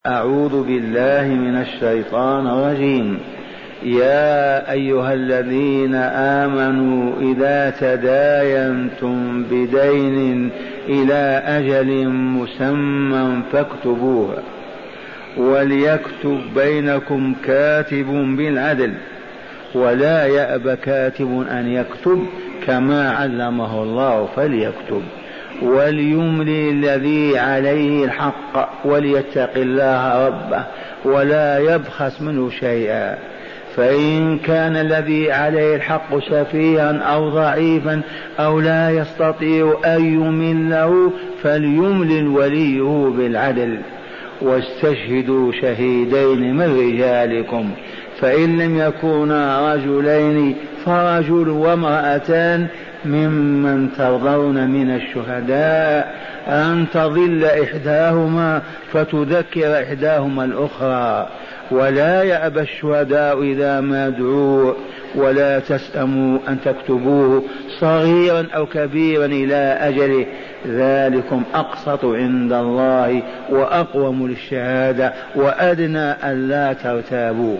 أعوذ بالله من الشيطان الرجيم. يا أيها الذين آمنوا إذا تداينتم بدين إلى أجل مسمى فاكتبوه وليكتب بينكم كاتب بالعدل ولا يأب كاتب أن يكتب كما علمه الله فليكتب وليملي الذي عليه الحق وليتق الله ربه ولا يبخس منه شيئا، فإن كان الذي عليه الحق سفيها أو ضعيفا أو لا يستطيع أن يمله فليملل وليه بالعدل واستشهدوا شهيدين من رجالكم، فإن لم يكونا رجلين فرجل وامرأتان ممن ترضون من الشهداء أن تضل إحداهما فتذكر إحداهما الأخرى، ولا يأبى الشهداء إذا ما دعوا ولا تسأموا أن تكتبوه صغيرا أو كبيرا إلى أجله، ذلكم أقسط عند الله وأقوم للشهادة وأدنى ألا ترتابوا،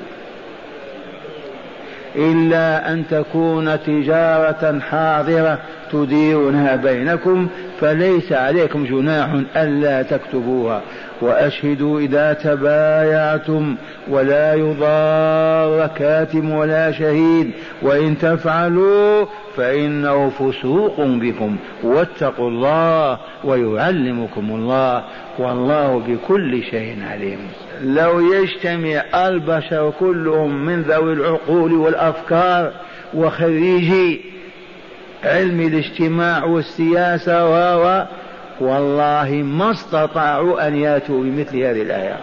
إلا أن تكون تجارة حاضرة تديرونها بينكم فليس عليكم جناح ألا تكتبوها، وأشهدوا إذا تبايعتم ولا يضار كاتب ولا شهيد، وإن تفعلوا فإنه فسوق بكم واتقوا الله ويعلمكم الله والله بكل شيء عليم. لو يجتمع البشر كلهم من ذوي العقول والأفكار وخريجي علم الاجتماع والسياسة والله ما استطاعوا أن يأتوا بمثل هذه الآية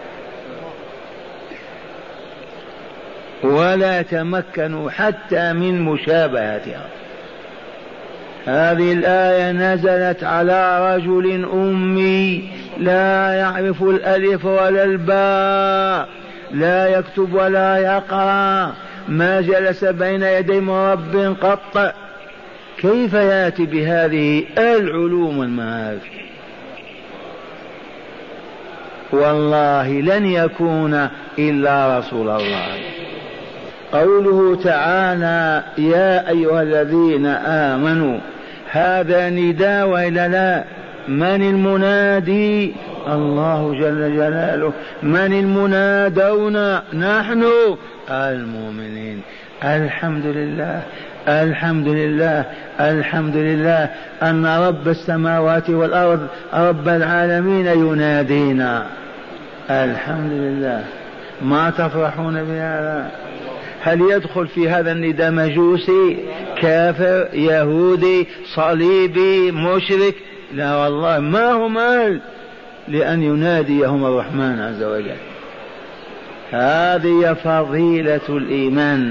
ولا تمكنوا حتى من مشابهتها. هذه الآية نزلت على رجل أمي لا يعرف الألف ولا الباء، لا يكتب ولا يقرأ، ما جلس بين يدي مرب قط، كيف يأتي بهذه العلوم المعارف؟ والله لن يكون إلا رسول الله. قوله تعالى يا أيها الذين آمنوا، هذا نداء وإلا لا؟ من المنادي؟ الله جل جلاله. من المنادون؟ نحن المؤمنين. الحمد لله الحمد لله الحمد لله أن رب السماوات والأرض رب العالمين ينادينا. الحمد لله. ما تفرحون بهذا؟ هل يدخل في هذا النداء مجوسي كافر يهودي صليبي مشرك؟ لا والله، ما هم أهل لأن يناديهم الرحمن عز وجل. هذه فضيلة الإيمان،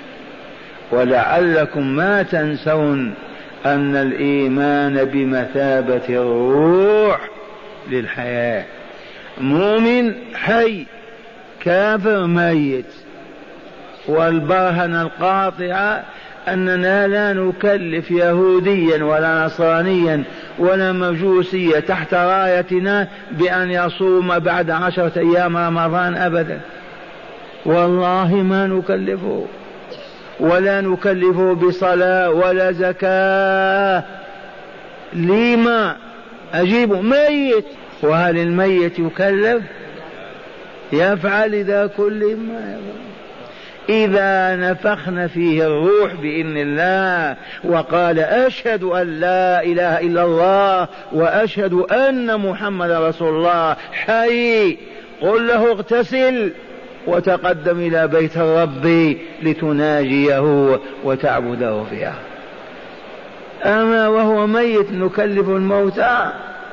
ولعلكم ما تنسون أن الإيمان بمثابة الروح للحياة، مؤمن حي كافر ميت. والبرهنة القاطعة أننا لا نكلف يهوديا ولا نصرانيا ولا مجوسيا تحت رايتنا بأن يصوم بعد 10 أيام رمضان أبدا، والله ما نكلفه، ولا نكلفه بصلاة ولا زكاة. لما أجيب ميت؟ وهل الميت يكلف؟ يفعل إذا كل ما يفعل. إذا نفخنا فيه الروح بإذن الله وقال أشهد أن لا إله إلا الله وأشهد أن محمد رسول الله حي، قل له اغتسل وتقدم إلى بيت الرب لتناجيه وتعبده فيها. أما وهو ميت نكلف الموتى؟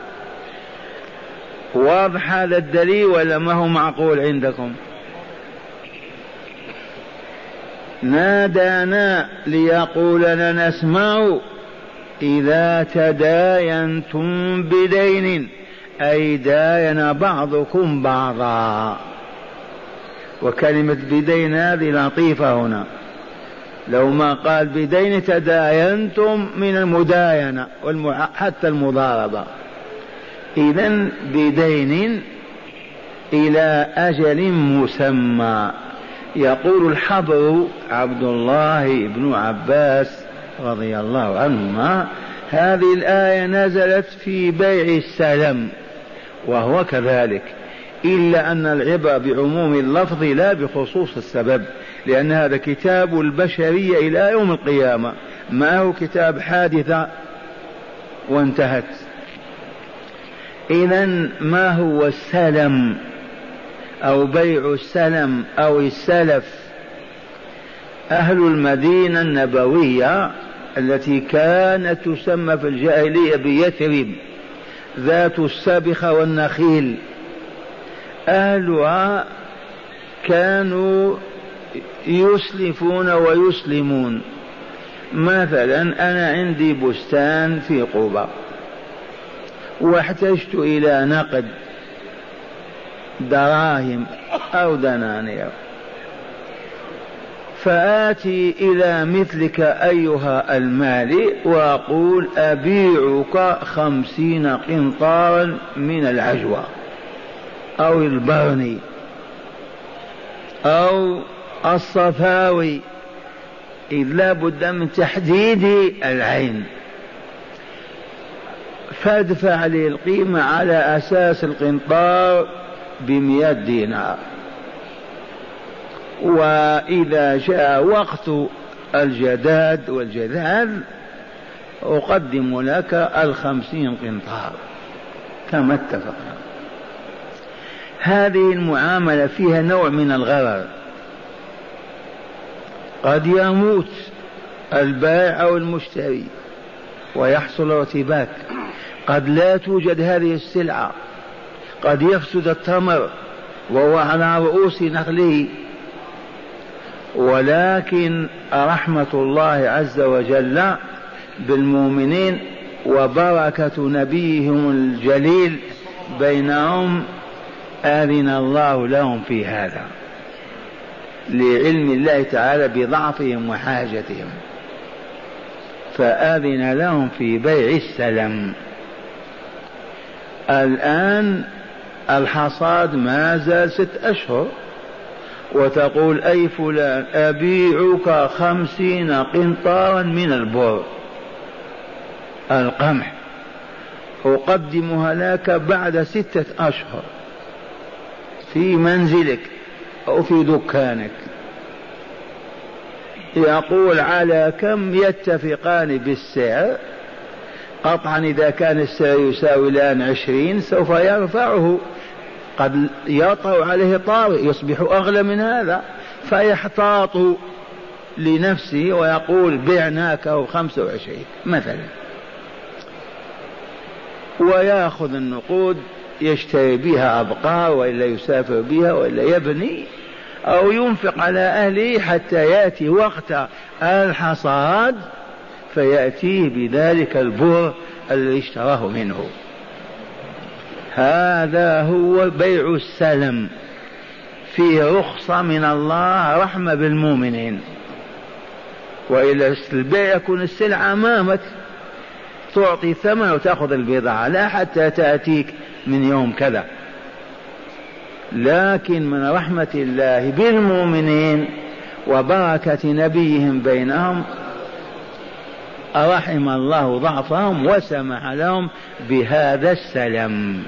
واضح هذا الدليل ولا ما هو معقول عندكم؟ نادانا ليقول لنا اسمعوا إذا تداينتم بدين، أي داين بعضكم بعضا. وكلمة بدين هذه لطيفة هنا، لو ما قال بدين تداينتم من المداينة حتى المضاربة. إذن بدين إلى أجل مسمى. يقول الحبر عبد الله بن عباس رضي الله عنهما: هذه الآية نزلت في بيع السلم، وهو كذلك، إلا أن العبرة بعموم اللفظ لا بخصوص السبب، لأن هذا كتاب البشرية إلى يوم القيامة، ما هو كتاب حادثة وانتهت. إذن ما هو السلم أو بيع السلم أو السلف؟ أهل المدينة النبوية التي كانت تسمى في الجاهلية بيثرب ذات السبخة والنخيل، أهلها كانوا يسلفون ويسلمون. مثلا أنا عندي بستان في قبة واحتجت إلى نقد دراهم أو دنانير، فآتي إلى مثلك أيها المالي وأقول: أبيعك 50 قنطارا من العجوة أو البرني أو الصفاوي، إذ لا بد من تحديد العين، فادفع لي القيمة على أساس القنطار ب100 دينار، وإذا جاء وقت الجداد والجذاذ أقدم لك 50 قنطار كما اتفقنا. هذه المعاملة فيها نوع من الغرر، قد يموت البائع أو المشتري ويحصل ارتباك، قد لا توجد هذه السلعة، قد يفسد التمر وهو على رؤوس نخله. ولكن رحمة الله عز وجل بالمؤمنين وبركة نبيهم الجليل بينهم آذن الله لهم في هذا، لعلم الله تعالى بضعفهم وحاجتهم، فآذن لهم في بيع السلم. الآن الحصاد ما زال 6 أشهر، وتقول: أي فلان أبيعك 50 قنطارا من البر القمح، أقدمها لك بعد 6 أشهر في منزلك أو في دكانك. يقول: على كم؟ يتفقان بالسعر، قطعا إذا كان السعر يساوي الآن 20 سوف يرفعه، قد يطرأ عليه طارئ يصبح أغلى من هذا، فيحتاط لنفسه ويقول: بعناكه 25 مثلا، ويأخذ النقود يشتري بها أبقار، وإلا يسافر بها، وإلا يبني أو ينفق على أهله حتى يأتي وقت الحصاد فيأتيه بذلك البر الذي اشتراه منه. هذا هو بيع السلم، فيه رخصة من الله، رحمة بالمؤمنين. وإلا البيع يكون السلعة أمامك، تعطي ثمن وتأخذ البضاعة، لا حتى تأتيك من يوم كذا. لكن من رحمة الله بالمؤمنين وبركة نبيهم بينهم رحم الله ضعفهم وسمح لهم بهذا السلم.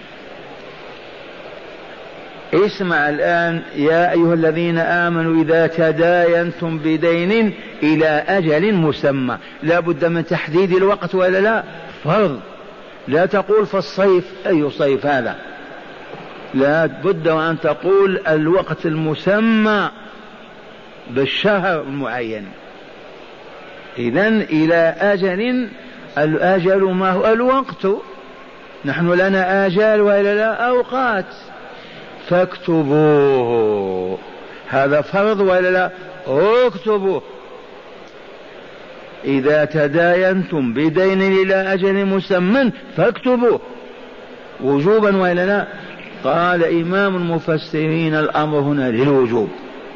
اسمع الآن: يا أيها الذين آمنوا إذا تداينتم بدين إلى أجل مسمى. لا بد من تحديد الوقت ولا لا؟ فرض. لا تقول في الصيف، أي صيف هذا؟ لا بد وأن تقول الوقت المسمى بالشهر المعين. إذن إلى أجل، الأجل ما هو؟ الوقت. نحن لنا آجال وإلا لا؟ أوقات، فاكتبوه. هذا فرض ولا لا؟ اكتبوه. إذا تداينتم بدين إلى أجل مسمى فاكتبوه، وجوبا ولا لا؟ قال إمام المفسرين: الأمر هنا للوجوب.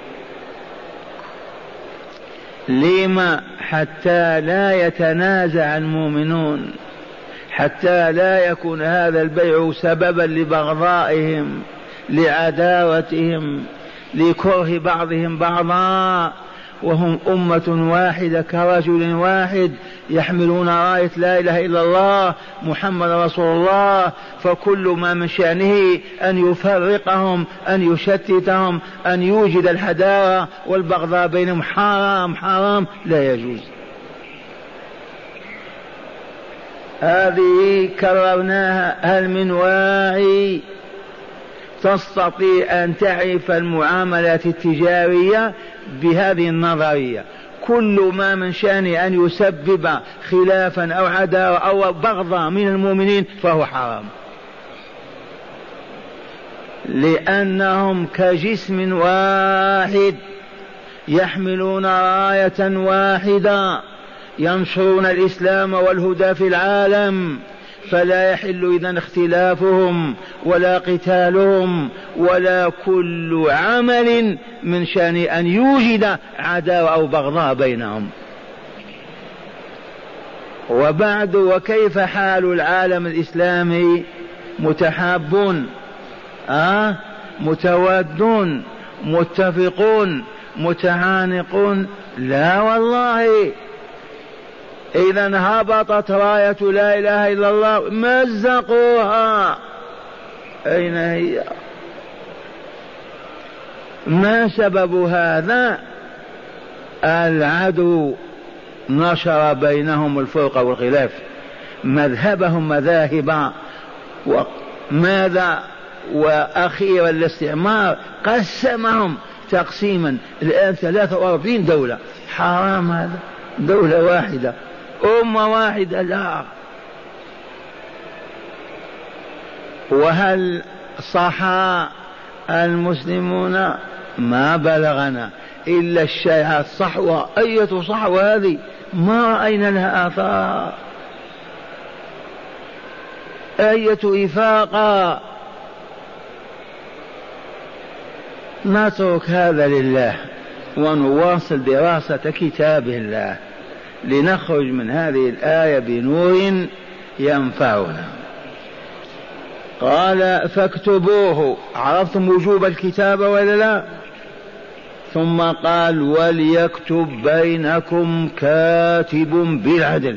لما؟ حتى لا يتنازع المؤمنون، حتى لا يكون هذا البيع سببا لبغضائهم، لعداوتهم لكره بعضهم بعضا، وهم أمة واحدة كرجل واحد يحملون راية لا إله إلا الله محمد رسول الله. فكل ما من شأنه أن يفرقهم، أن يشتتهم، أن يوجد الحداوة والبغضاء بينهم حرام حرام لا يجوز. هذه كررناها. هل من واعي تستطيع أن تعرف المعاملات التجارية بهذه النظرية؟ كل ما من شأن أن يسبب خلافا أو عداوة أو بغضا من المؤمنين فهو حرام، لأنهم كجسم واحد يحملون راية واحدة ينشرون الإسلام والهدى في العالم، فلا يحل إذن اختلافهم ولا قتالهم ولا كل عمل من شأن أن يوجد عداوة أو بغضاء بينهم. وبعد، وكيف حال العالم الإسلامي؟ متحابون، متوادون، متفقون، متعانقون؟ لا والله. إذا هبطت راية لا إله إلا الله مزقوها. أين هي؟ ما سبب هذا؟ العدو نشر بينهم الفرقة والخلاف، مذهبهم مذاهب، وماذا؟ وأخيرا الاستعمار قسمهم تقسيما. الآن 43 دولة، حرام هذا؟ دولة واحدة، أمة واحدة؟ لا. وهل صح المسلمون؟ ما بلغنا إلا الشائعات. صحوة، أية صحوة هذه؟ ما رأينا لها آثار. أية إفاقة؟ نترك هذا لله ونواصل دراسة كتاب الله لنخرج من هذه الآية بنور ينفعنا. قال فاكتبوه. عرفتم وجوب الكتابة ولا لا؟ ثم قال وليكتب بينكم كاتب بالعدل.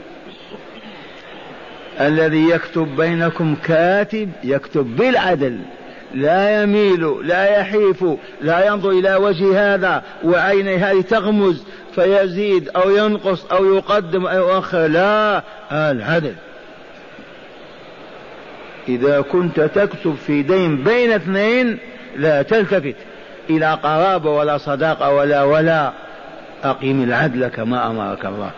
الذي يكتب بينكم كاتب يكتب بالعدل، لا يميل، لا يحيف، لا ينظر إلى وجه هذا وعيني هذه تغمز فيزيد أو ينقص أو يقدم أو يؤخر، لا، العدل. إذا كنت تكتب في دين بين اثنين لا تلتفت إلى قرابة ولا صداقة ولا أقيم العدل كما أمرك الله.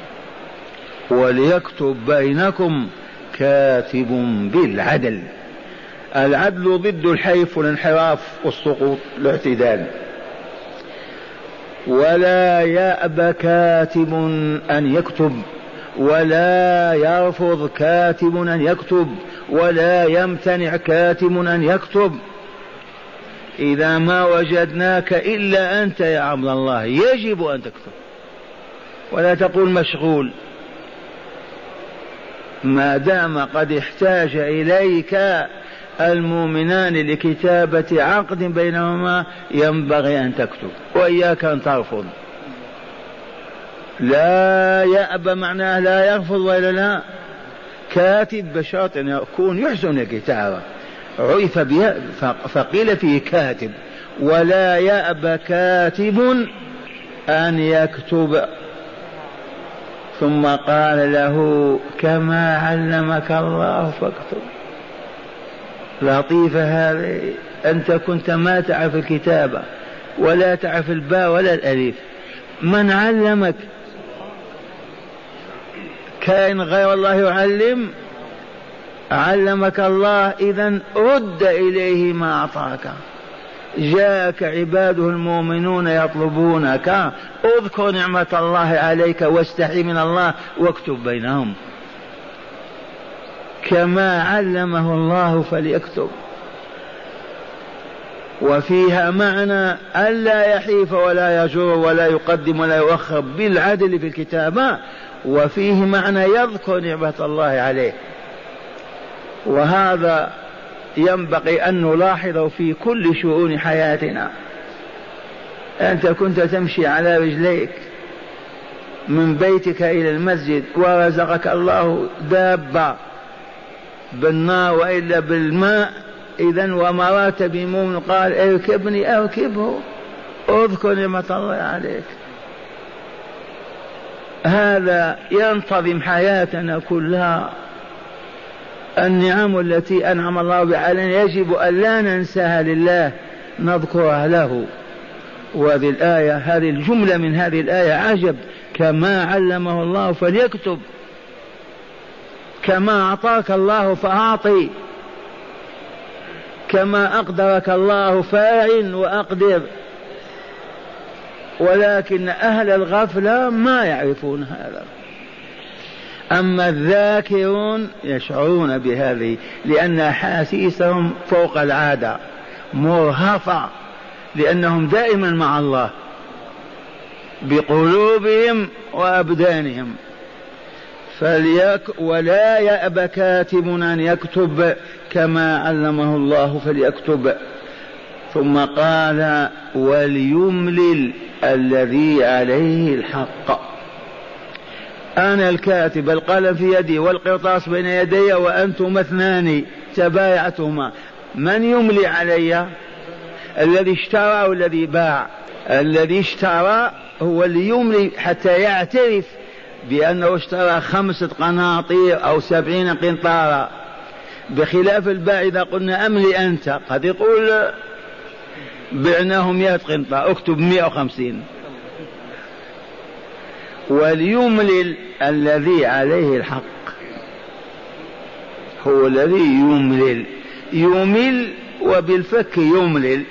وليكتب بينكم كاتب بالعدل. العدل ضد الحيف والانحراف والسقوط، الاعتدال. ولا يأبى كاتب أن يكتب، ولا يرفض كاتب أن يكتب، ولا يمتنع كاتب أن يكتب. إذا ما وجدناك إلا أنت يا عبد الله يجب أن تكتب، ولا تقول مشغول. ما دام قد احتاج إليك المؤمنان لكتابة عقد بينهما ينبغي أن تكتب، وإياك أن ترفض. لا يأبى معناه لا يرفض ولا لا. كاتب بشرط أن يكون يحسن الكتابة، عرف بها فقيل فيه كاتب. ولا يأبى كاتب أن يكتب. ثم قال له كما علمك الله فاكتب. لطيفة هذه. أنت كنت ما تعرف الكتابة ولا تعرف الباء ولا الألف، من علمك؟ كائن غير الله يعلم؟ علمك الله، إذن رد إليه ما أعطاك. جاءك عباده المؤمنون يطلبونك، اذكر نعمة الله عليك واستحي من الله واكتب بينهم كما علمه الله فليكتب. وفيها معنى ألا يحيف ولا يجر ولا يقدم ولا يؤخر بالعدل في الكتابة، وفيه معنى يذكر نعمة الله عليه. وهذا ينبغي أن نلاحظه في كل شؤون حياتنا. أنت كنت تمشي على رجليك من بيتك إلى المسجد ورزقك الله دابة بالنار وإلا بالماء، إذن ومرات بمؤمن قال اركبني أركبه، اذكر نعمة الله عليك. هذا ينتظم حياتنا كلها. النعم التي أنعم الله بها علينا يجب أن لا ننساها لله، نذكرها له. وهذه الآية، هذه الجملة من هذه الآية عجب. كما علمه الله فليكتب، كما أعطاك الله فأعطي، كما أقدرك الله فاعل وأقدر. ولكن أهل الغفلة ما يعرفون هذا. أما الذاكرون يشعرون بهذه، لأن أحاسيسهم فوق العادة مرهفة، لأنهم دائما مع الله بقلوبهم وأبدانهم. ولا يأبى كاتب أن يكتب كما علمه الله فليكتب. ثم قال وليملل الذي عليه الحق. أنا الكاتب، القلم في يدي والقرطاس بين يدي وأنتم اثنان تبايعتما، من يملي علي؟ الذي اشترى والذي باع. الذي اشترى هو اللي يملي حتى يعترف بأنه اشترى 5 قناطير أو 70 قنطارا، بخلاف البائع إذا قلنا أملي أنت قد يقول بعناه 100 قنطار اكتب 150. وليملل الذي عليه الحق، هو الذي يملل، يمل وبالفك يملل،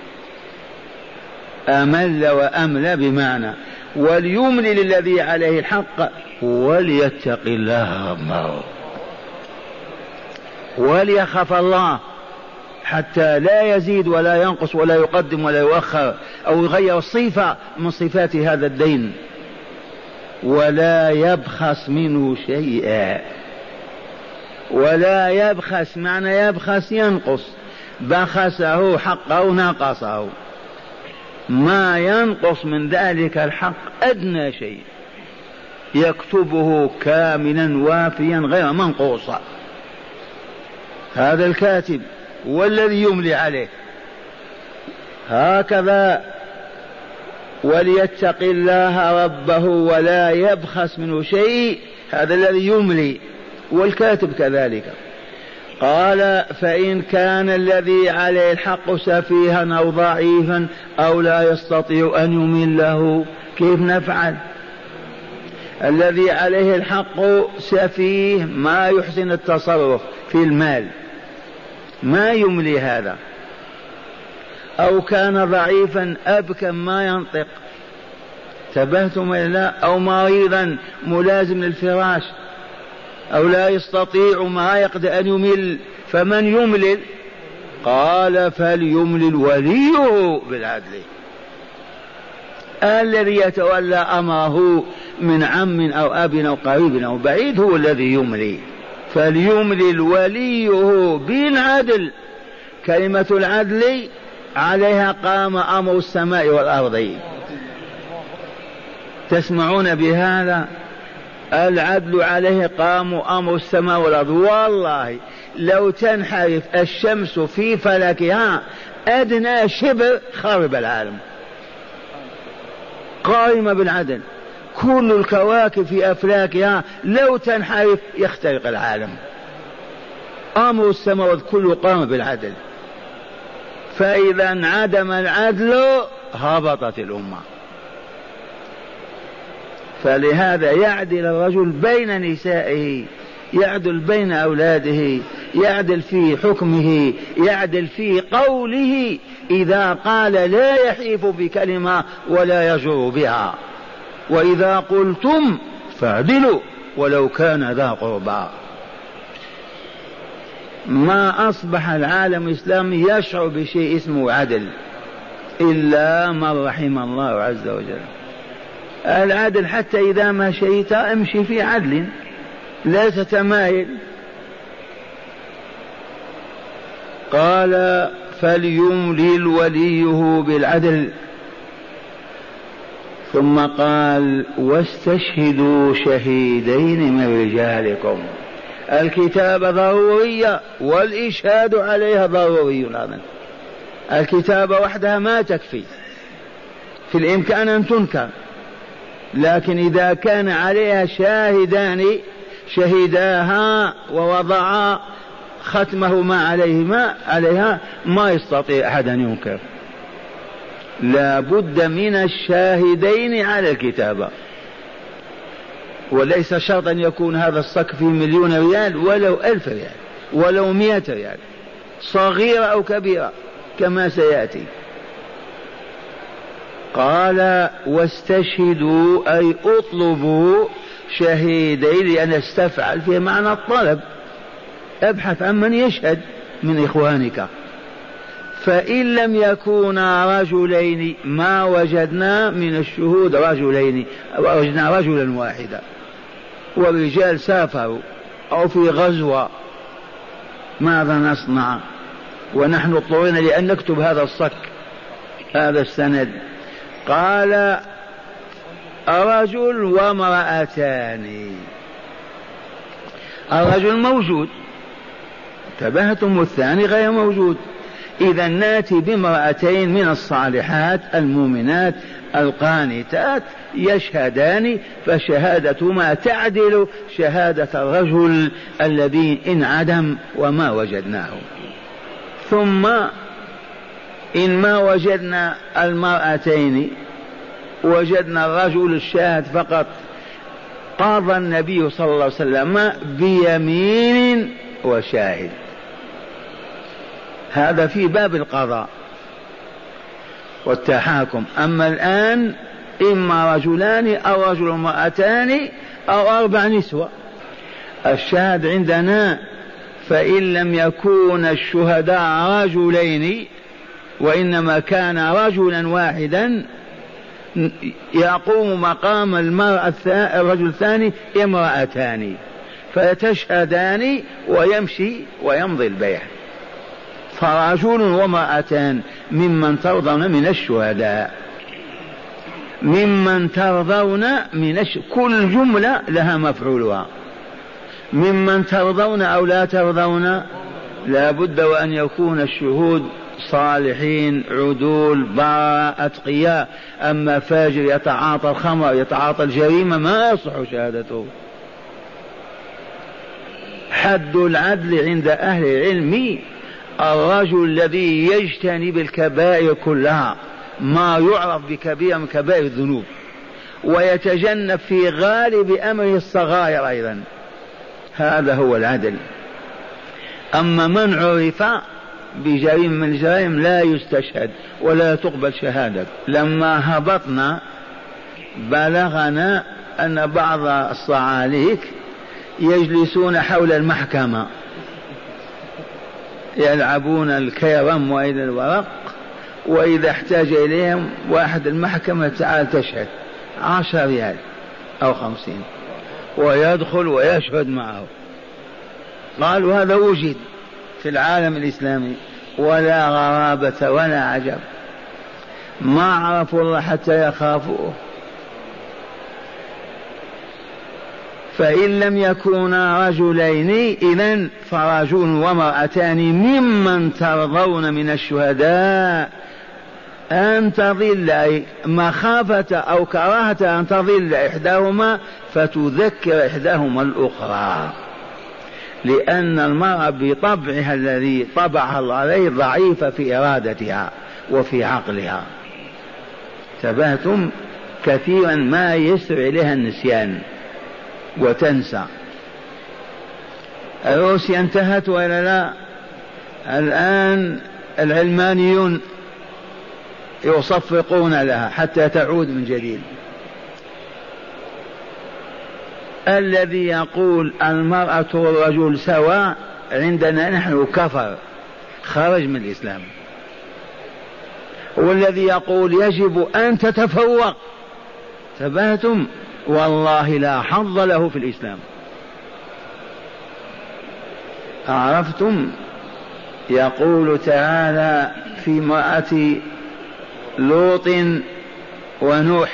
أمل وأمل بمعنى. وليملل الذي عليه الحق وليتق الله ربه، وليخاف الله حتى لا يزيد ولا ينقص ولا يقدم ولا يؤخر أو يغير صفة من صفات هذا الدين، ولا يبخس منه شيئا. ولا يبخس معنى يبخس ينقص، بخسه حقه نقصه، ما ينقص من ذلك الحق أدنى شيء، يكتبه كاملا وافيا غير منقوصا. هذا الكاتب والذي يملي عليه هكذا. وليتق الله ربه ولا يبخس منه شيء، هذا الذي يملي، والكاتب كذلك. قال فإن كان الذي عليه الحق سفيها أو ضعيفا أو لا يستطيع أن يمله، كيف نفعل؟ الذي عليه الحق سفيه، ما يحسن التصرف في المال، ما يملي هذا. أو كان ضعيفا أبكم ما ينطق، تبهتم إلا، أو مريضا ملازم للفراش، أو لا يستطيع ما يقدر أن يمل، فمن يملل؟ قال فليملل وليه بالعدل، الذي يتولى أمره من عم أو أب أو قريب أو بعيد هو الذي يملي. فليملل وليه بالعدل. كلمة العدل عليها قام أمر السماء والأرض، تسمعون بهذا؟ العدل عليه قام أمر السماء والأرض. والله لو تنحرف الشمس في فلكها أدنى شبر خرب العالم. قائمة بالعدل، كل الكواكب في أفلاكها لو تنحرف يخترق العالم. أمر السماء والأرض كله قام بالعدل، فإذا انعدم العدل هبطت الأمة. فلهذا يعدل الرجل بين نسائه، يعدل بين أولاده، يعدل في حكمه، يعدل في قوله، إذا قال لا يحيف بكلمة ولا يجر بها، وإذا قلتم فاعدلوا ولو كان ذا قربى. ما أصبح العالم الإسلامي يشعر بشيء اسمه عدل إلا من رحم الله عز وجل. العدل حتى إذا مشيت امشي في عدل، لا تتمايل. قال فليملل وليه بالعدل. ثم قال واستشهدوا شهيدين من رجالكم. الكتابة ضرورية والإشهاد عليها ضروري أيضا. الكتابة وحدها ما تكفي، في الإمكان أن تنكر، لكن إذا كان عليها شاهدان شهداها ووضعا ختمه ما عليها ما يستطيع أحد أن ينكر. لا بد من الشاهدين على الكتابة، وليس شرط أن يكون هذا الصك فيه 1,000,000 ريال ولو 1000 ريال ولو 100 ريال، صغيرة أو كبيرة كما سيأتي. قال واستشهدوا أي اطلبوا شهيدين، لأن استفعل في معنى الطلب، ابحث عن من يشهد من إخوانك. فإن لم يكونا رجلين ما وجدنا من الشهود رجلين، وجدنا رجلا واحدا والرجال سافروا أو في غزوة، ماذا نصنع؟ ونحن اضطرينا لأن نكتب هذا الصك هذا السند. قال رجل وامرأتان. الرجل موجود، انتبهتم، الثاني غير موجود. إذا ناتي بامرأتين من الصالحات المؤمنات القانتات يشهدان، فشهادتهما تعدل شهادة الرجل الذي انعدم وما وجدناه. ثم إن ما وجدنا المرأتين وجدنا الرجل الشاهد فقط، قاضى النبي صلى الله عليه وسلم بيمين وشاهد. هذا في باب القضاء والتحاكم. أما الآن إما رجلان أو رجل وامرأتان أو 4 نسوة. الشاهد عندنا فإن لم يكون الشهداء رجلين وإنما كان رجلا واحدا يقوم مقام الرجل الثاني امرأتان، فتشهدان ويمشي ويمضي البيع. فرجل وامرأتان ممن ترضون من الشهداء، ممن ترضون من كل جملة لها مفعولها. ممن ترضون أو لا ترضون، لا بد وأن يكون الشهود صالحين عدول براء أتقياء. أما فاجر يتعاطى الخمر يتعاطى الجريمة ما يصح شهادته. حد العدل عند أهل العلم الرجل الذي يجتنب الكبائر كلها، ما يعرف بكبير من كبائر الذنوب، ويتجنب في غالب أمره الصغائر أيضا، هذا هو العدل. أما من عرف بجريمة من الجرائم لا يستشهد ولا تقبل شهادة. لما هبطنا بلغنا أن بعض الصعاليك يجلسون حول المحكمة يلعبون الكرم وإلى الورق، وإذا احتاج إليهم واحد المحكمة تعال تشهد 10 ريال أو 50، ويدخل ويشهد معه. قالوا هذا وجد في العالم الإسلامي، ولا غرابة ولا عجب، ما عرفوا الله حتى يخافوه. فإن لم يكونا رجلين إذن فرجل وامرأتان ممن ترضون من الشهداء أن تضل، مخافة أو كراهة أن تضل إحداهما فتذكر إحداهما الأخرى، لأن المرأة بطبعها الذي طبعها الله عليه ضعيفة في إرادتها وفي عقلها. تبهتم كثيرا ما يسرع إليها النسيان وتنسى. روسيا انتهت وإلا لا؟ الآن العلمانيون يصفقون لها حتى تعود من جديد. الذي يقول المرأة والرجل سواء عندنا نحن كفر، خرج من الإسلام. والذي يقول يجب أن تتفوق، تبهتم، والله لا حظ له في الإسلام. عرفتم؟ يقول تعالى في امرأة لوط ونوح: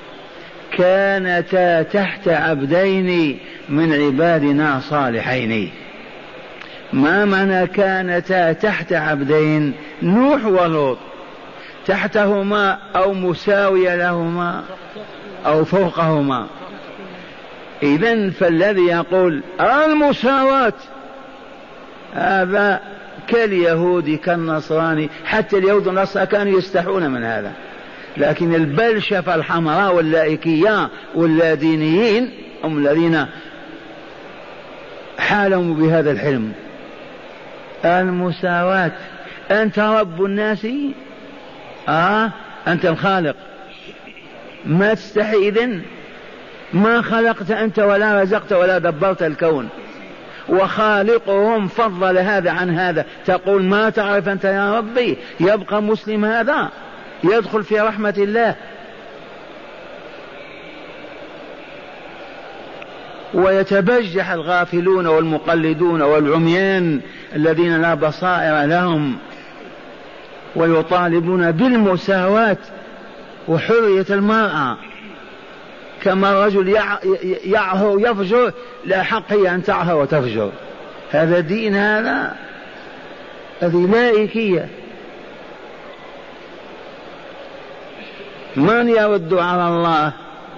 كانتا تحت عبدين من عبادنا صالحين. ما معنى كانتا تحت عبدين؟ نوح ولوط تحتهما أو مساوية لهما أو فوقهما. إذن فالذي يقول المساواة هذا كاليهود كالنصراني، حتى اليهود والنصارى كانوا يستحون من هذا، لكن البلشفة الحمراء واللائكية واللادينيين هم الذين حالهم بهذا الحلم. المساواة، أنت رب الناس، أنت الخالق، ما تستحي إذن؟ ما خلقت أنت ولا رزقت ولا دبرت الكون، وخالقهم فضل هذا عن هذا، تقول ما تعرف أنت يا ربي؟ يبقى مسلم هذا يدخل في رحمة الله. ويتبجح الغافلون والمقلدون والعميان الذين لا بصائر لهم ويطالبون بالمساواة وحرية المرأة، كما الرجل يعهر يفجر لا حق هي أن تعهر وتفجر. هذا دين؟ هذا هذه لائكية. من يرد على الله؟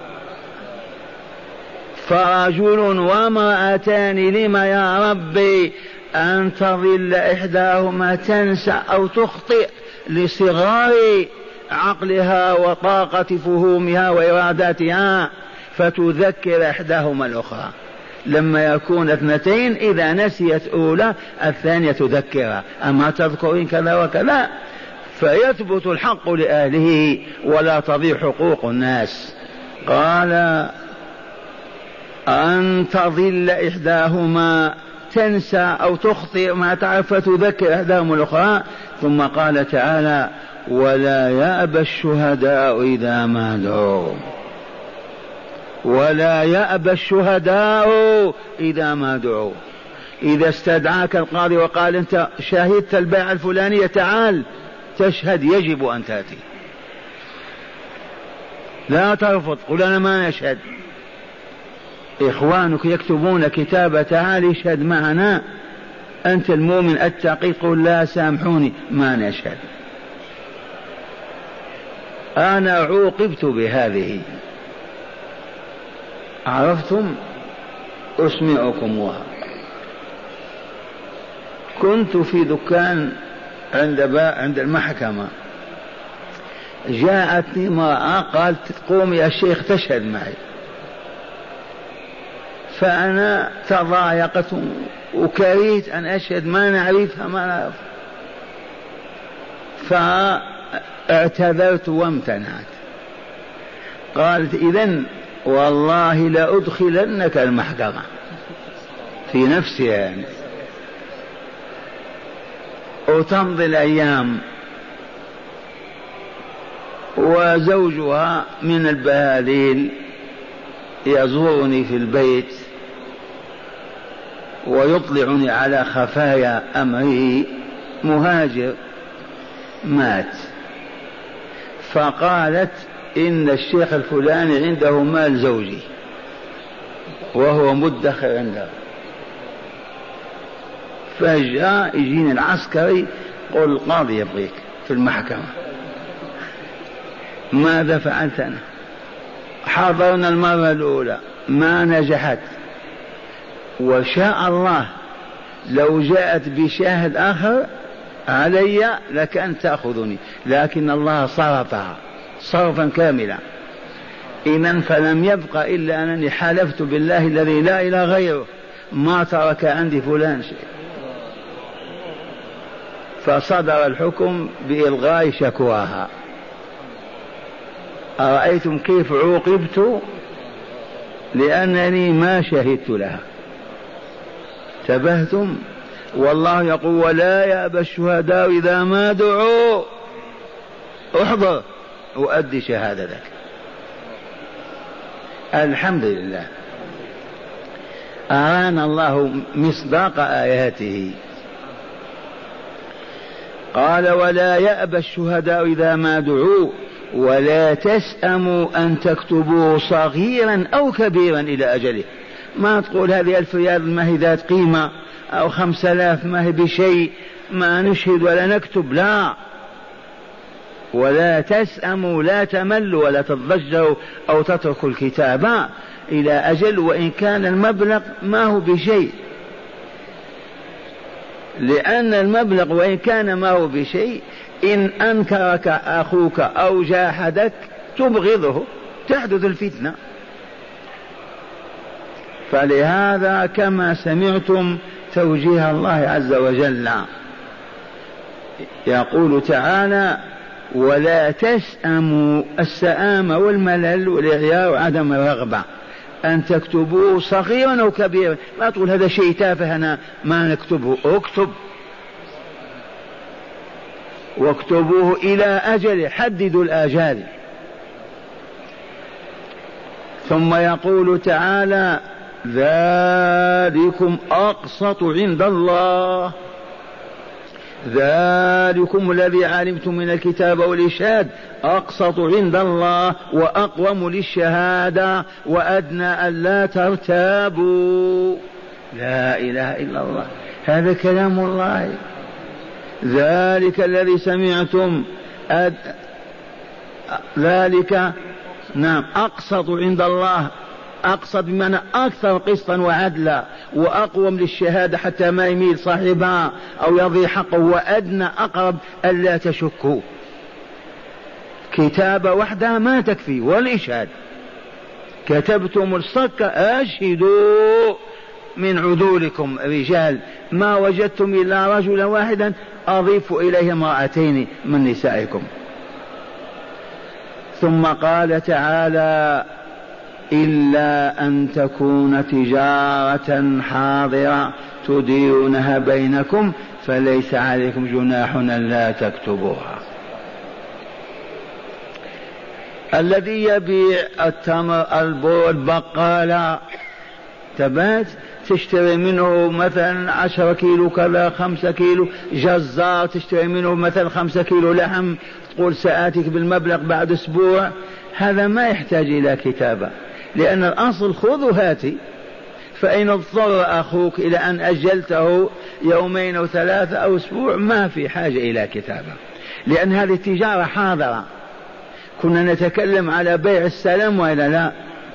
فرجل وامرأتان لما يا ربي أن تضل إحداهما تنسى أو تخطئ لصغار عقلها وطاقة فهومها وإراداتها فتذكر إحداهما الأخرى. لما يكون اثنتين إذا نسيت أولى الثانية تذكرها، أما تذكرين كذا وكذا، فيثبت الحق لأهله ولا تضيع حقوق الناس. قال أن تضل إحداهما تنسى أو تخطئ ما تعرف فتذكر إحداهما الأخرى. ثم قال تعالى ولا يأبى الشهداء إذا ما دعوا، ولا يأبى الشهداء إذا ما دعوا. إذا استدعاك القاضي وقال أنت شهدت البيعة الفلانية تعال تشهد، يجب أن تأتي، لا ترفض، قل أنا ما نشهد. إخوانك يكتبون كتابة تعال اشهد معنا، أنت المؤمن التقي قل لا سامحوني ما نشهد. أنا عوقبت بهذه، عرفتم؟ أسمعكمها. كنت في دكان عند المحكمة، جاءتني امرأة قالت قومي يا شيخ تشهد معي، فأنا تضايقت وكرهت أن أشهد، ما نعرفها ما نعرف، فاعتذرت وامتنعت. قالت إذن والله لأدخلنك المحكمة، في نفسي يعني. وتمضي الأيام وزوجها من البهاليل يزورني في البيت ويطلعني على خفايا أمره، مهاجر مات، فقالت إن الشيخ الفلاني عنده مال زوجي وهو مدخر عنده. فجأة يجيني العسكري قل القاضي يبغيك في المحكمة. ماذا فعلت أنا؟ حضرنا المرة الأولى ما نجحت، وشاء الله لو جاءت بشاهد آخر علي لكان تأخذني، لكن الله صرفها صرفا كاملا. إذن فلم يبق إلا أنني حلفت بالله الذي لا إله غيره ما ترك عندي فلان شيء. فصدر الحكم بإلغاء شكواها. أرأيتم كيف عوقبت؟ لأنني ما شهدت لها. تبهتم؟ والله يقول ولا يأبى الشهداء إذا ما دعوا، احضر وأدي شهادتك. الحمد لله أرانا الله مصداق آياته. قال ولا يأبى الشهداء إذا ما دعوا ولا تسأموا أن تكتبوه صغيرا أو كبيرا إلى أجله. ما تقول هذه 1000 ريال ما هي ذات قيمة أو 5000 ما هي بشيء ما نشهد ولا نكتب، لا. ولا تسأموا لا تملوا ولا تضجروا أو تتركوا الكتابة إلى أجل وإن كان المبلغ ما هو بشيء، لأن المبلغ وإن كان ما هو بشيء إن أنكرك أخوك أو جاحدك تبغضه تحدث الفتنة. فلهذا كما سمعتم توجيه الله عز وجل يقول تعالى ولا تسأموا، السآمة والملل والإعياء وعدم الرغبة، أن تكتبوه صغيرا أو كبيرا. ما تقول هذا شيء تافه أنا ما نكتبه، اكتب واكتبوه إلى أجل، حددوا الآجال. ثم يقول تعالى ذلكم أقسط عند الله، ذلكم الذي علمتم من الكتاب والإرشاد أقسط عند الله وأقوم للشهادة وأدنى ألا ترتابوا. لا إله إلا الله، هذا كلام الله. ذلك الذي سمعتم ذلك نعم أقسط عند الله، أقسط بمعنى أكثر قسطا وعدلا وأقوم للشهادة حتى ما يميل صاحبها أو يضيع حقه، وأدنى أقرب ألا تشكوا. كتابة وحدها ما تكفي والإشهاد. كتبتم الصك أشهدوا من عدولكم رجال، ما وجدتم إلا رجلا واحدا أضيفوا إليه امرأتين من نسائكم. ثم قال تعالى إلا أن تكون تجارة حاضرة تديرونها بينكم فليس عليكم جناح ألا تكتبوها. الذي يبيع التمر البر البقالة تبات تشتري منه مثلا 10 كيلو كذا 5 كيلو، جزار تشتري منه مثلا 5 كيلو لحم تقول سآتيك بالمبلغ بعد أسبوع، هذا ما يحتاج إلى كتابة، لأن الأصل خذ هاتي. فإن اضطر أخوك إلى أن أجلته 2 أو 3 أو أسبوع ما في حاجة إلى كتابة، لأن هذه التجارة حاضرة. كنا نتكلم على بيع السلام وإلا لا؟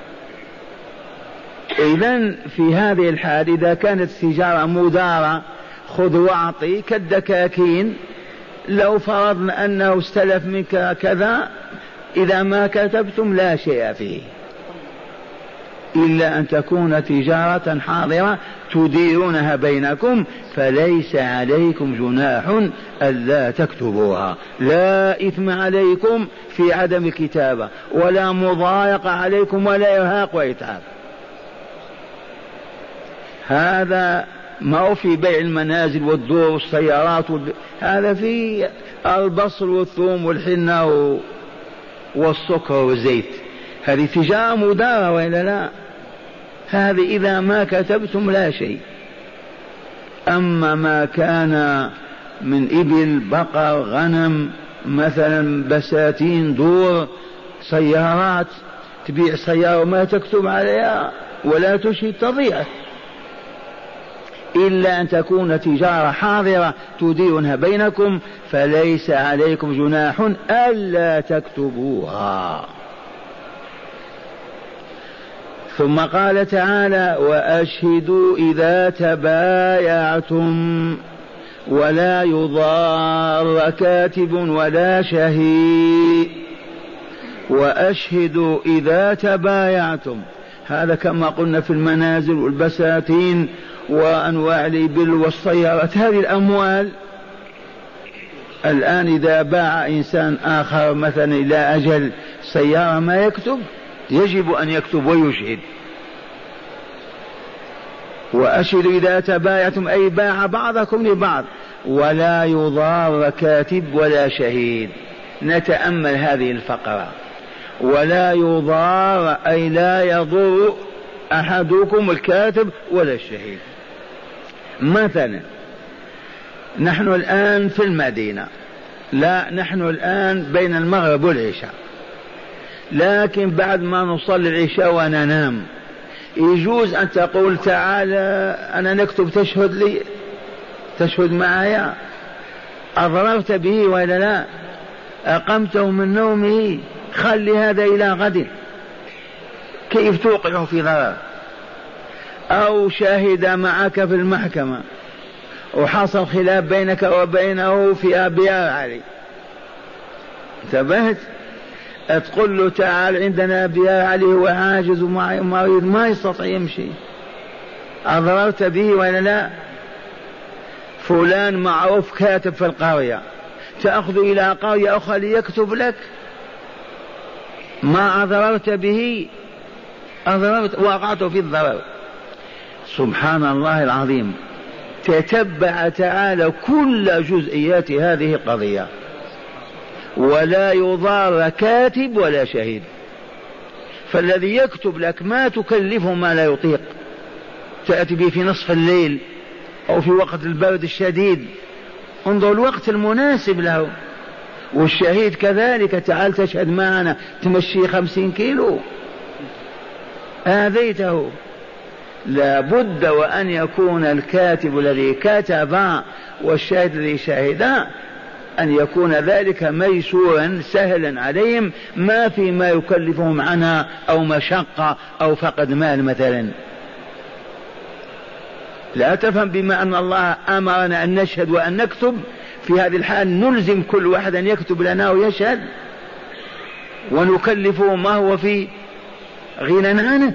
إذن في هذه الحال إذا كانت التجارة مدارة خذ واعطي كالدكاكين، لو فرضنا أنه استلف منك كذا إذا ما كتبتم لا شيء فيه، إلا أن تكون تجارة حاضرة تديرونها بينكم فليس عليكم جناح ألا تكتبوها. لا إثم عليكم في عدم الكتابة ولا مضايقة عليكم ولا إرهاق وإتعاب. هذا ما هو في بيع المنازل والدور والسيارات هذا في البصل والثوم والحنة والسكر والزيت، هذه تجارة مدارة وإلا لا؟ هذه إذا ما كتبتم لا شيء. أما ما كان من إبل بقر غنم مثلا بساتين دور سيارات، تبيع سيارة وما تكتب عليها ولا تشهد تضيع، إلا أن تكون تجارة حاضرة تديرونها بينكم فليس عليكم جناح ألا تكتبوها. ثم قال تعالى وأشهدوا إذا تبايعتم ولا يضار كاتب ولا شهيد. وأشهدوا إذا تبايعتم، هذا كما قلنا في المنازل والبساتين وأنواع الإبل والسيارات، هذه الأموال. الآن إذا باع إنسان آخر مثلا إلى أجل سيارة ما يكتب، يجب أن يكتب ويشهد. وأشهدوا إذا تبايعتم أي باع بعضكم لبعض ولا يضار كاتب ولا شهيد. نتأمل هذه الفقرة، ولا يضار أي لا يضر أحدكم الكاتب ولا الشهيد. مثلا نحن الآن في المدينة، لا نحن الآن بين المغرب والعشاء، لكن بعد ما نصلي العشاء وننام يجوز أن تقول تعالى أنا نكتب تشهد لي، تشهد معايا، أضررت به ولا لا، أقمته من نومه، خلي هذا إلى غد، كيف توقعه في ضرر؟ أو شاهد معك في المحكمة وحصل خلاف بينك وبينه في أبيار علي، انتبهت، تقول له تعال عندنا أبيار علي هو عاجز ومريض ما يستطيع يمشي، أضررت به ولا لا؟ فلان معروف كاتب في القرية، تأخذ إلى قرية أخرى ليكتب لك، ما أضررت به، أضررت، وقعت في الضرر. سبحان الله العظيم، تتبع تعالى كل جزئيات هذه القضية، ولا يضار كاتب ولا شهيد. فالذي يكتب لك ما تكلفه ما لا يطيق، تأتي به في نصف الليل أو في وقت البرد الشديد، انظر الوقت المناسب له. والشهيد كذلك، تعال تشهد معنا، تمشي 50 كيلو، آذيته. لا بد وأن يكون الكاتب الذي كتب والشاهد الذي شهد أن يكون ذلك ميسورا سهلا عليهم، ما في ما يكلفهم عنها أو مشقة أو فقد مال مثلا. لا تفهم بما أن الله أمرنا أن نشهد وأن نكتب، في هذه الحال نلزم كل واحد أن يكتب لنا ويشهد ونكلفه ما هو في غنى عنه.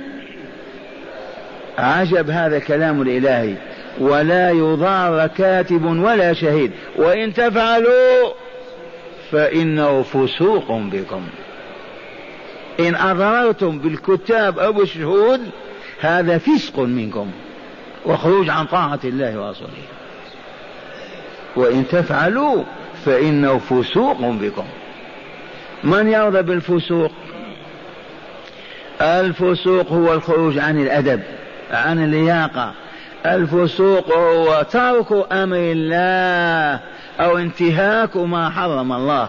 عجب هذا كلام الإلهي. ولا يضار كاتب ولا شهيد وإن تفعلوا فإنه فسوق بكم. إن أضررتم بالكتاب أو بالشهود هذا فسق منكم وخروج عن طاعة الله ورسوله. وإن تفعلوا فإنه فسوق بكم. من يرضى بالفسوق؟ الفسوق هو الخروج عن الأدب، عن اللياقة. الفسوق هو ترك أمر الله أو انتهاك ما حرم الله.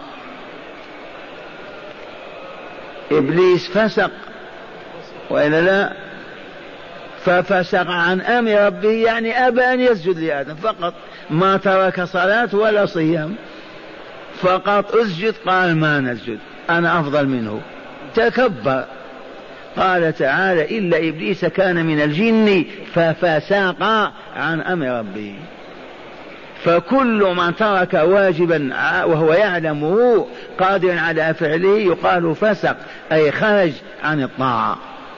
إبليس فسق وإلا لا؟ ففسق عن أمر ربه، يعني أبى أن يسجد لآدم فقط، ما ترك صلاة ولا صيام، فقط اسجد، قال ما نسجد أنا أفضل منه، تكبر. قال تعالى إلا إبليس كان من الجن ففسق عن أمر ربه. فكل من ترك واجبا وهو يعلمه قادر على فعله يقال فسق، أي خرج عن الطاعة.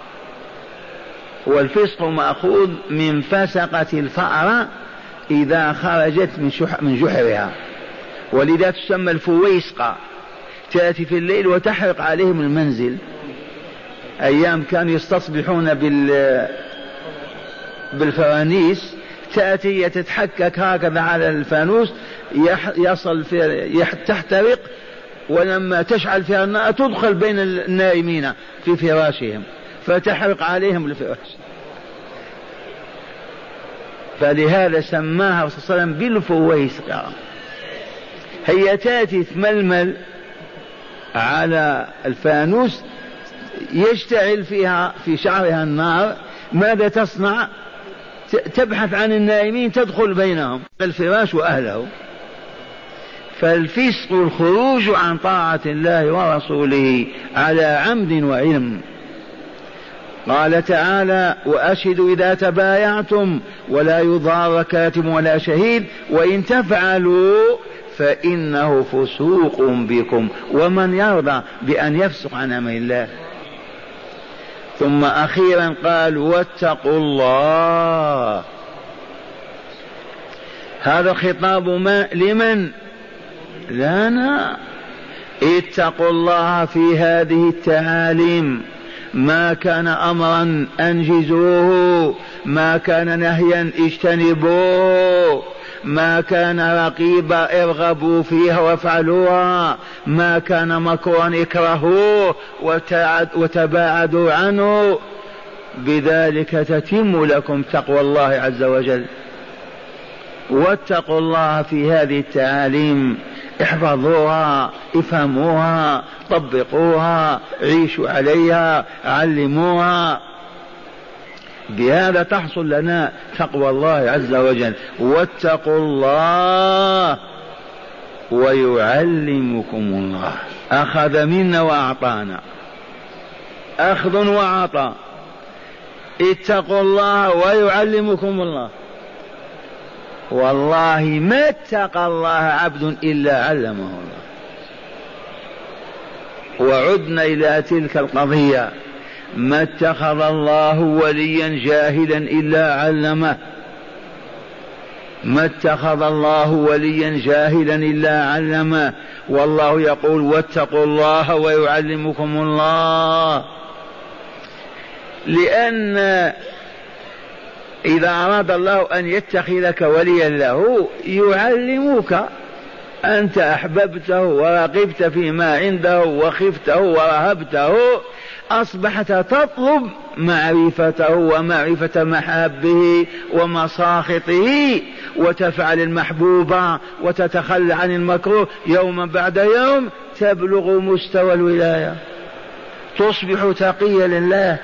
والفسق مأخوذ من فسقة الفأرة إذا خرجت من جحرها، ولذا تسمى الفويسقة. تأتي في الليل وتحرق عليهم المنزل. أيام كانوا يستصبحون بالفوانيس، تأتي تتحكك هكذا على الفانوس تحترق، ولما تشعل فيها النار تدخل بين النائمين في فراشهم فتحرق عليهم الفراش. فلهذا سماها صلى الله عليه وسلم بالفويسقة. هي تأتي تململ على الفانوس، يشتعل فيها في شعرها النار، ماذا تصنع؟ تبحث عن النائمين، تدخل بينهم الفراش وأهله. فالفسق الخروج عن طاعة الله ورسوله على عمد وعلم. قال تعالى وأشهدوا إذا تبايعتم ولا يضار كاتب ولا شهيد وإن تفعلوا فإنه فسوق بكم. ومن يرضى بأن يفسق عن أمر الله؟ ثم أخيرا قال واتقوا الله. هذا خطاب ما لمن؟ لنا. اتقوا الله في هذه التعاليم، ما كان أمرا أنجزوه، ما كان نهيا اجتنبوه، ما كان رقيبا ارغبوا فيها وافعلوها، ما كان مكرا اكرهوه وتباعدوا عنه. بذلك تتم لكم تقوى الله عز وجل. واتقوا الله في هذه التعاليم، احفظوها، افهموها، طبقوها، عيشوا عليها، علموها. بهذا تحصل لنا تقوى الله عز وجل. واتقوا الله ويعلمكم الله. أخذ منا وأعطانا، أخذ وعطاء. اتقوا الله ويعلمكم الله. والله ما اتقى الله عبد إلا علمه الله. وعدنا إلى تلك القضية: ما اتخذ الله وليا جاهلا إلا علمه. ما اتخذ الله وليا جاهلا إلا علمه. والله يقول: واتقوا الله ويعلمكم الله. لأن إذا أراد الله أن يتخذك وليا له يعلمك. أنت أحببته ورغبت فيما عنده وخفته ورهبته، أصبحت تطلب معرفته ومعرفة محابه ومساخطه، وتفعل المحبوب وتتخلى عن المكروه. يوما بعد يوم تبلغ مستوى الولاية، تصبح تقيا لله.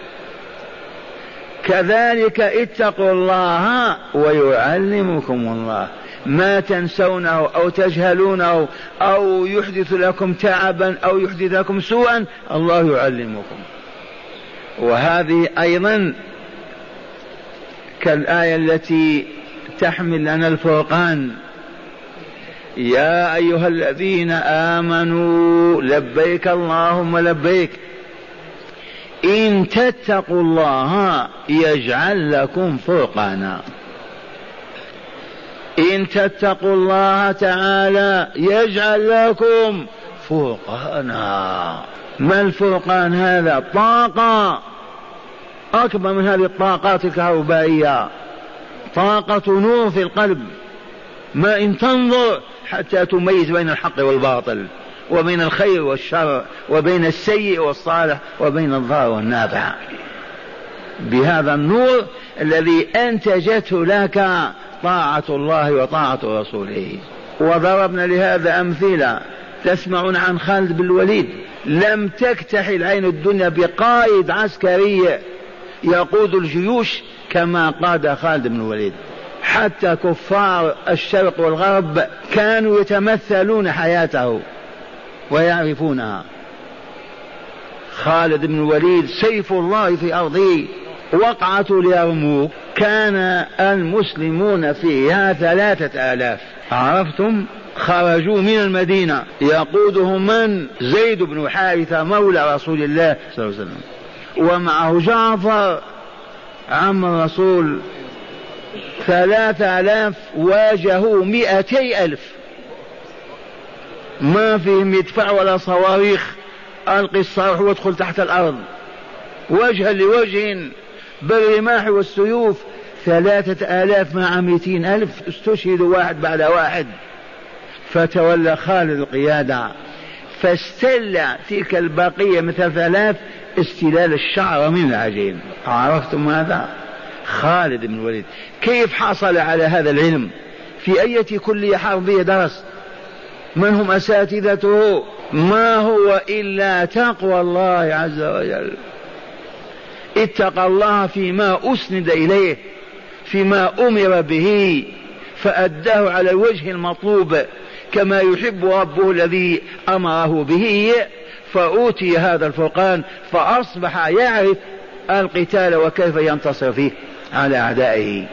كذلك اتقوا الله ويعلمكم الله. ما تنسونه أو تجهلونه أو يحدث لكم تعبا أو يحدث لكم سوءا، الله يعلمكم. وهذه أيضا كالآية التي تحمل لنا الفرقان: يا أيها الذين آمنوا لبيك اللهم لبيك إن تتقوا الله يجعل لكم فرقانا. إن تتقوا الله تعالى يجعل لكم فرقانا. ما الفرقان هذا؟ طاقة أكبر من هذه الطاقات الكهربائية، طاقة نور في القلب. ما إن تنظر حتى تميز بين الحق والباطل، وبين الخير والشر، وبين السيء والصالح، وبين الضار والنافع. بهذا النور الذي أنتجته لك طاعة الله وطاعة رسوله. وضربنا لهذا أمثلة. تسمعون عن خالد بن الوليد؟ لم تكتحل عين الدنيا بقائد عسكري يقود الجيوش كما قاد خالد بن الوليد. حتى كفار الشرق والغرب كانوا يتمثلون حياته ويعرفونها. خالد بن الوليد سيف الله في أرضه. وقعة اليرموك كان المسلمون فيها 3000. عرفتم؟ خرجوا من المدينة يقودهم من؟ زيد بن حارثة مولى رسول الله صلى الله عليه وسلم، ومعه جعفر عم الرسول. 3000 واجهوا 200,000، ما فيهم مدفع ولا صواريخ. ألقي الصاروخ وادخل تحت الأرض وجها لوجه بالرماح والسيوف. 3000 مع 200,000 استشهدوا واحد بعد واحد. فتولى خالد القيادة، فاستل تلك البقية من 3000 استلال الشعر من العجين. عرفتم ماذا؟ خالد بن الوليد كيف حصل على هذا العلم؟ في أي كلية حربية درس؟ من هم أساتذته؟ ما هو إلا تقوى الله عز وجل. اتقى الله فيما أسند إليه، فيما أمر به، فأداه على الوجه المطلوب كما يحب ربه الذي أمره به. فأوتي هذا الفرقان فأصبح يعرف القتال وكيف ينتصر فيه على أعدائه.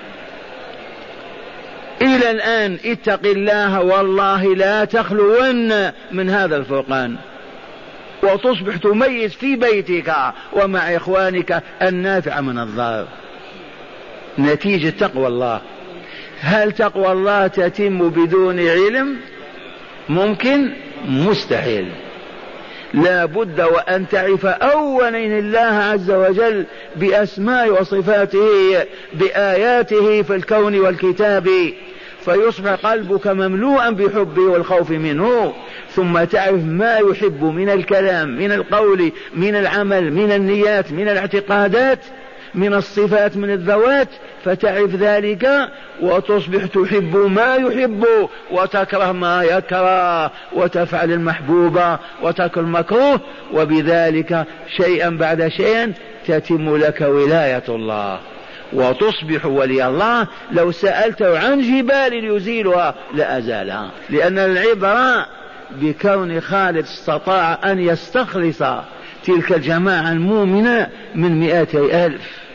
إلى الآن اتق الله والله لا تخلون من هذا الفرقان، وتصبح تميز في بيتك ومع إخوانك النافع من الضار، نتيجة تقوى الله. هل تقوى الله تتم بدون علم؟ ممكن؟ مستحيل. لا بد وأن تعرف أولا الله عز وجل بأسماء وصفاته بآياته في الكون والكتاب، فيصبح قلبك مملوءا بحبه والخوف منه. ثم تعرف ما يحب من الكلام، من القول، من العمل، من النيات، من الاعتقادات، من الصفات من الذوات، فتعرف ذلك وتصبح تحب ما يحب وتكره ما يكره، وتفعل المحبوب وترك المكروه، وبذلك شيئا بعد شيء تتم لك ولاية الله وتصبح ولي الله. لو سألته عن جبال يزيلها لأزالها، لأن العبرة بكون خالد استطاع أن يستخلص تلك الجماعة المؤمنة من 200,000.